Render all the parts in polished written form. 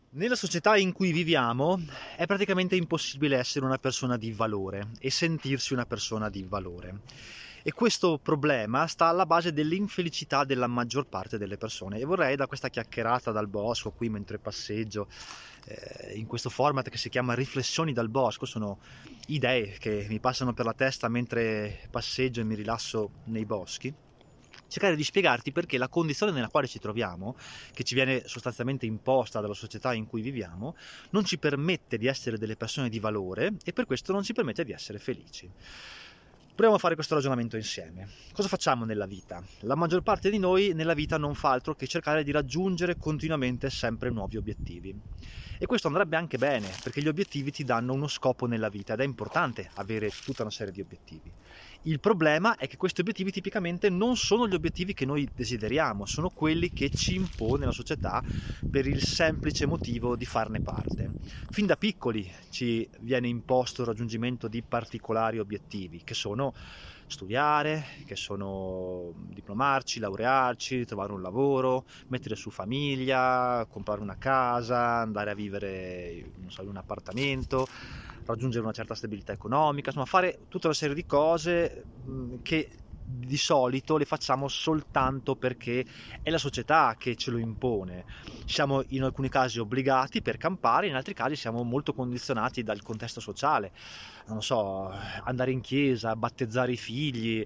Nella società in cui viviamo è praticamente impossibile essere una persona di valore e sentirsi una persona di valore. E questo problema sta alla base dell'infelicità della maggior parte delle persone. E vorrei, da questa chiacchierata dal bosco, qui mentre passeggio, in questo format che si chiama Riflessioni dal bosco, sono idee che mi passano per la testa mentre passeggio e mi rilasso nei boschi, cercare di spiegarti perché la condizione nella quale ci troviamo, che ci viene sostanzialmente imposta dalla società in cui viviamo, non ci permette di essere delle persone di valore e per questo non ci permette di essere felici. Proviamo a fare questo ragionamento insieme. Cosa facciamo nella vita? La maggior parte di noi nella vita non fa altro che cercare di raggiungere continuamente sempre nuovi obiettivi. E questo andrebbe anche bene, perché gli obiettivi ti danno uno scopo nella vita ed è importante avere tutta una serie di obiettivi. Il problema è che questi obiettivi tipicamente non sono gli obiettivi che noi desideriamo, sono quelli che ci impone la società per il semplice motivo di farne parte. Fin da piccoli ci viene imposto il raggiungimento di particolari obiettivi, che sono studiare, che sono diplomarci, laurearci, trovare un lavoro, mettere su famiglia, comprare una casa, andare a vivere, non so, in un appartamento, raggiungere una certa stabilità economica, insomma fare tutta una serie di cose che di solito le facciamo soltanto perché è la società che ce lo impone. Siamo in alcuni casi obbligati per campare, in altri casi siamo molto condizionati dal contesto sociale. Non so, andare in chiesa, battezzare i figli,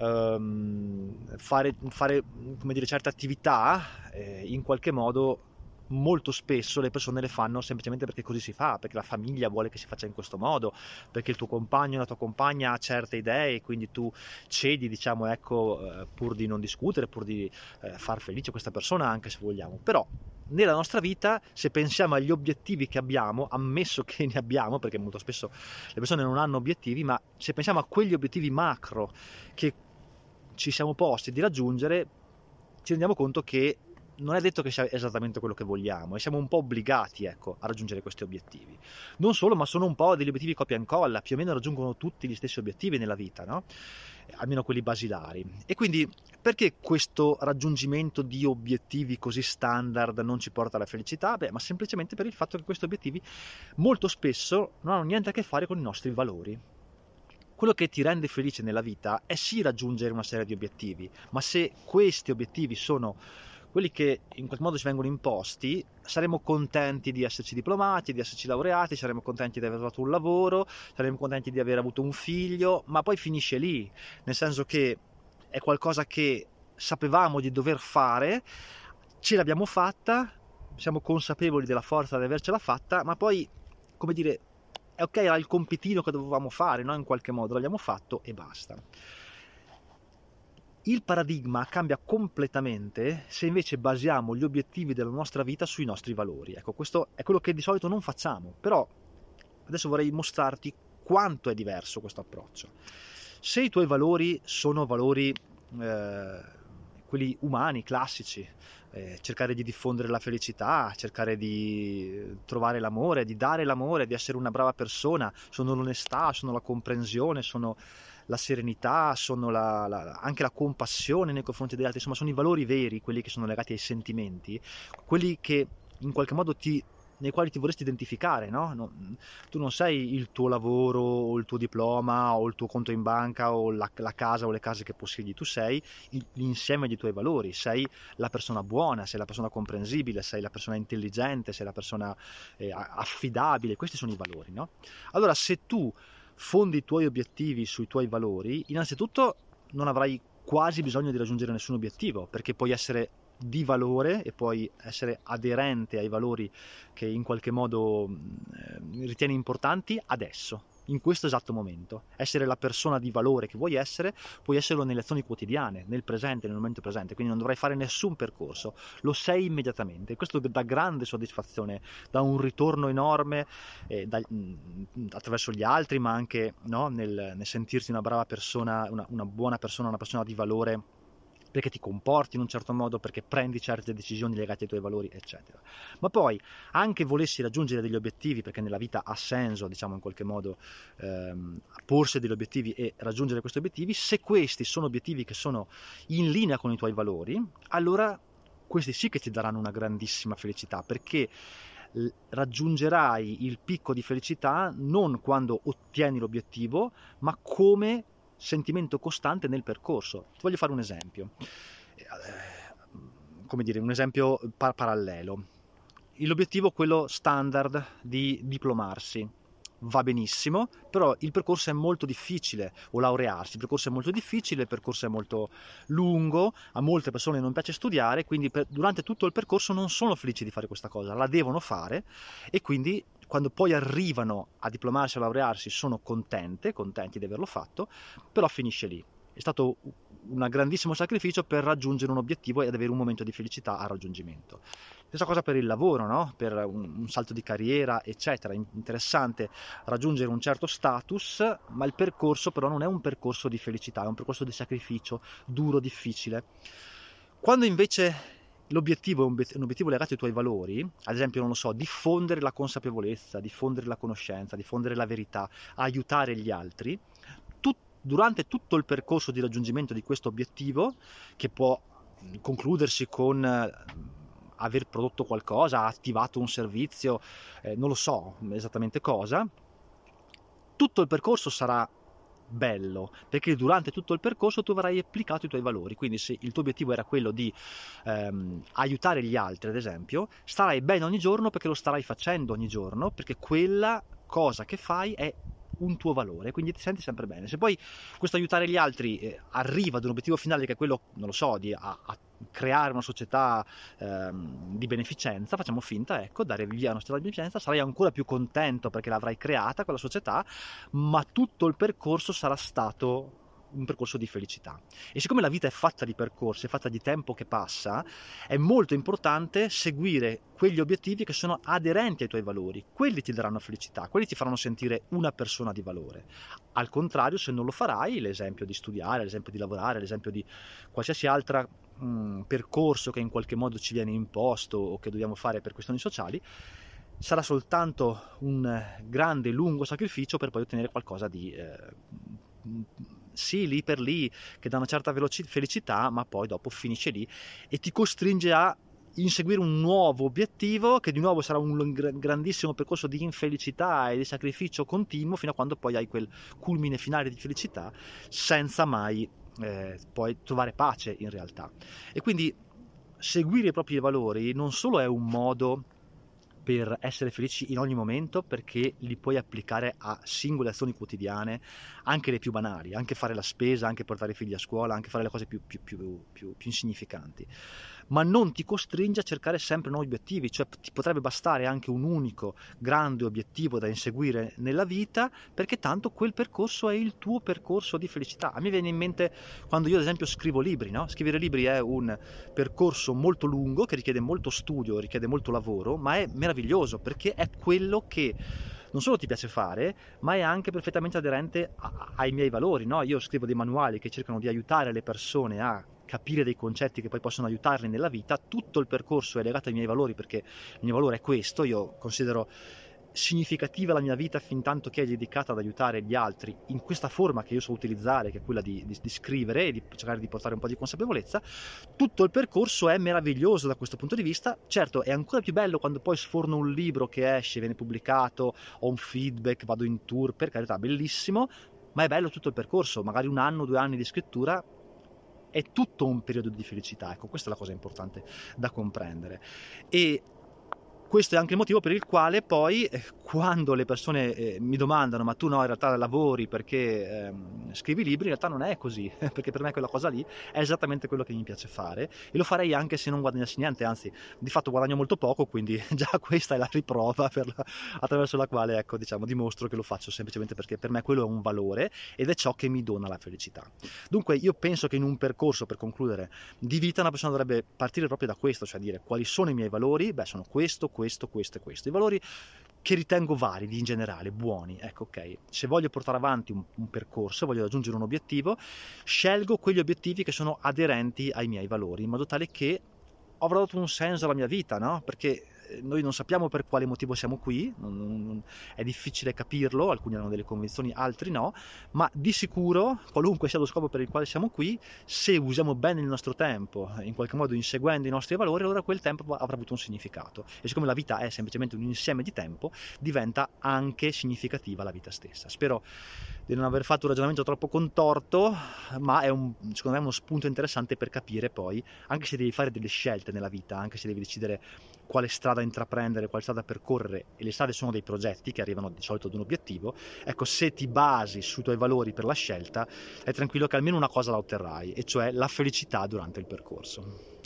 fare come dire, certe attività, in qualche modo molto spesso le persone le fanno semplicemente perché così si fa, perché la famiglia vuole che si faccia in questo modo, perché il tuo compagno o la tua compagna ha certe idee e quindi tu cedi, diciamo, ecco, pur di non discutere, pur di far felice questa persona, anche se vogliamo. Però nella nostra vita, se pensiamo agli obiettivi che abbiamo, ammesso che ne abbiamo, perché molto spesso le persone non hanno obiettivi, ma se pensiamo a quegli obiettivi macro che ci siamo posti di raggiungere, ci rendiamo conto che non è detto che sia esattamente quello che vogliamo e siamo un po' obbligati, ecco, a raggiungere questi obiettivi. Non solo, ma sono un po' degli obiettivi copia e incolla, più o meno raggiungono tutti gli stessi obiettivi nella vita, no? Almeno quelli basilari. E quindi perché questo raggiungimento di obiettivi così standard non ci porta alla felicità? Beh, ma semplicemente per il fatto che questi obiettivi molto spesso non hanno niente a che fare con i nostri valori. Quello che ti rende felice nella vita è sì raggiungere una serie di obiettivi, ma se questi obiettivi sono quelli che in qualche modo ci vengono imposti, saremo contenti di esserci diplomati, di esserci laureati, saremo contenti di aver trovato un lavoro, saremo contenti di aver avuto un figlio, ma poi finisce lì, nel senso che è qualcosa che sapevamo di dover fare, ce l'abbiamo fatta, siamo consapevoli della forza di avercela fatta, ma poi, come dire, è ok, era il compitino che dovevamo fare, no? In qualche modo l'abbiamo fatto e basta. Il paradigma cambia completamente se invece basiamo gli obiettivi della nostra vita sui nostri valori. Ecco, questo è quello che di solito non facciamo, però adesso vorrei mostrarti quanto è diverso questo approccio. Se i tuoi valori sono valori quelli umani, classici, cercare di diffondere la felicità, cercare di trovare l'amore, di dare l'amore, di essere una brava persona, sono l'onestà, sono la comprensione, sono la serenità, sono anche la compassione nei confronti degli altri, insomma sono i valori veri, quelli che sono legati ai sentimenti, quelli che in qualche modo nei quali ti vorresti identificare, no? Tu non sei il tuo lavoro o il tuo diploma o il tuo conto in banca o la casa o le case che possiedi, tu sei l'insieme dei tuoi valori, sei la persona buona, sei la persona comprensibile, sei la persona intelligente, sei la persona affidabile, questi sono i valori, no? Allora se tu fondi i tuoi obiettivi sui tuoi valori, innanzitutto non avrai quasi bisogno di raggiungere nessun obiettivo, perché puoi essere di valore e puoi essere aderente ai valori che in qualche modo ritieni importanti adesso, in questo esatto momento. Essere la persona di valore che vuoi essere, puoi esserlo nelle azioni quotidiane, nel presente, nel momento presente, quindi non dovrai fare nessun percorso, lo sei immediatamente. Questo dà grande soddisfazione, dà un ritorno enorme attraverso gli altri, ma anche, no, nel sentirti una brava persona, una buona persona, una persona di valore, perché ti comporti in un certo modo, perché prendi certe decisioni legate ai tuoi valori, eccetera. Ma poi, anche volessi raggiungere degli obiettivi, perché nella vita ha senso, diciamo, in qualche modo porsi degli obiettivi e raggiungere questi obiettivi, se questi sono obiettivi che sono in linea con i tuoi valori, allora questi sì che ti daranno una grandissima felicità, perché raggiungerai il picco di felicità non quando ottieni l'obiettivo, ma come sentimento costante nel percorso. Ti voglio fare un esempio, come dire, un esempio parallelo. L'obiettivo è quello standard di diplomarsi. Va benissimo, però il percorso è molto difficile, o laurearsi, il percorso è molto difficile, il percorso è molto lungo, a molte persone non piace studiare, quindi durante tutto il percorso non sono felici di fare questa cosa, la devono fare, e quindi quando poi arrivano a diplomarsi o laurearsi sono contenti di averlo fatto, però finisce lì. È stato un grandissimo sacrificio per raggiungere un obiettivo ed avere un momento di felicità al raggiungimento. Stessa cosa per il lavoro, no? Per un salto di carriera, eccetera. Interessante raggiungere un certo status, ma il percorso però non è un percorso di felicità, è un percorso di sacrificio, duro, difficile. Quando invece l'obiettivo è un obiettivo legato ai tuoi valori, ad esempio, non lo so, diffondere la consapevolezza, diffondere la conoscenza, diffondere la verità, aiutare gli altri, durante tutto il percorso di raggiungimento di questo obiettivo, che può concludersi con aver prodotto qualcosa, attivato un servizio, non lo so esattamente cosa, tutto il percorso sarà bello, perché durante tutto il percorso tu avrai applicato i tuoi valori. Quindi se il tuo obiettivo era quello di aiutare gli altri, ad esempio, starai bene ogni giorno perché lo starai facendo ogni giorno, perché quella cosa che fai è un tuo valore, quindi ti senti sempre bene. Se poi questo aiutare gli altri arriva ad un obiettivo finale, che è quello, non lo so, di a creare una società di beneficenza, facciamo finta, ecco, dare via una società di beneficenza, sarai ancora più contento perché l'avrai creata quella società, ma tutto il percorso sarà stato un percorso di felicità. E siccome la vita è fatta di percorsi, è fatta di tempo che passa, è molto importante seguire quegli obiettivi che sono aderenti ai tuoi valori. Quelli ti daranno felicità, quelli ti faranno sentire una persona di valore. Al contrario, se non lo farai, l'esempio di studiare, l'esempio di lavorare, l'esempio di qualsiasi altro percorso che in qualche modo ci viene imposto o che dobbiamo fare per questioni sociali, sarà soltanto un grande, lungo sacrificio per poi ottenere qualcosa di sì, lì per lì, che dà una certa felicità, ma poi dopo finisce lì e ti costringe a inseguire un nuovo obiettivo, che di nuovo sarà un grandissimo percorso di infelicità e di sacrificio continuo, fino a quando poi hai quel culmine finale di felicità, senza mai poi trovare pace in realtà. E quindi seguire i propri valori non solo è un modo per essere felici in ogni momento, perché li puoi applicare a singole azioni quotidiane, anche le più banali, anche fare la spesa, anche portare i figli a scuola, anche fare le cose più insignificanti, ma non ti costringe a cercare sempre nuovi obiettivi. Cioè ti potrebbe bastare anche un unico grande obiettivo da inseguire nella vita, perché tanto quel percorso è il tuo percorso di felicità. A me viene in mente quando io ad esempio scrivo libri, no? Scrivere libri è un percorso molto lungo che richiede molto studio, richiede molto lavoro, ma è meraviglioso perché è quello che non solo ti piace fare, ma è anche perfettamente aderente ai miei valori, no? Io scrivo dei manuali che cercano di aiutare le persone a capire dei concetti che poi possono aiutarli nella vita. Tutto il percorso è legato ai miei valori, perché il mio valore è questo. Io considero significativa la mia vita fin tanto che è dedicata ad aiutare gli altri in questa forma che io so utilizzare, che è quella di scrivere e di cercare di portare un po' di consapevolezza. Tutto il percorso è meraviglioso da questo punto di vista. Certo, è ancora più bello quando poi sforno un libro che esce, viene pubblicato, ho un feedback, vado in tour, per carità, bellissimo, ma è bello tutto il percorso. Magari 1 anno, 2 anni di scrittura è tutto un periodo di felicità. Ecco, questa è la cosa importante da comprendere. E questo è anche il motivo per il quale poi quando le persone mi domandano ma tu no in realtà lavori perché scrivi libri, in realtà non è così, perché per me quella cosa lì è esattamente quello che mi piace fare e lo farei anche se non guadagnassi niente, anzi di fatto guadagno molto poco, quindi già questa è la riprova attraverso la quale, ecco, diciamo, dimostro che lo faccio semplicemente perché per me quello è un valore ed è ciò che mi dona la felicità. Dunque io penso che in un percorso, per concludere, di vita, una persona dovrebbe partire proprio da questo, cioè dire quali sono i miei valori. Beh, sono questo e questo. I valori che ritengo validi in generale, buoni. Ecco, ok, se voglio portare avanti un percorso, voglio raggiungere un obiettivo, scelgo quegli obiettivi che sono aderenti ai miei valori, in modo tale che avrò dato un senso alla mia vita, no? Perché noi non sappiamo per quale motivo siamo qui, è difficile capirlo, alcuni hanno delle convinzioni, altri no, ma di sicuro, qualunque sia lo scopo per il quale siamo qui, se usiamo bene il nostro tempo, in qualche modo inseguendo i nostri valori, allora quel tempo avrà avuto un significato. E siccome la vita è semplicemente un insieme di tempo, diventa anche significativa la vita stessa. Spero di non aver fatto un ragionamento troppo contorto, ma è secondo me uno spunto interessante per capire poi, anche se devi fare delle scelte nella vita, anche se devi decidere quale strada intraprendere, quale strada percorrere, e le strade sono dei progetti che arrivano di solito ad un obiettivo, ecco, se ti basi sui tuoi valori per la scelta, è tranquillo che almeno una cosa la otterrai, e cioè la felicità durante il percorso.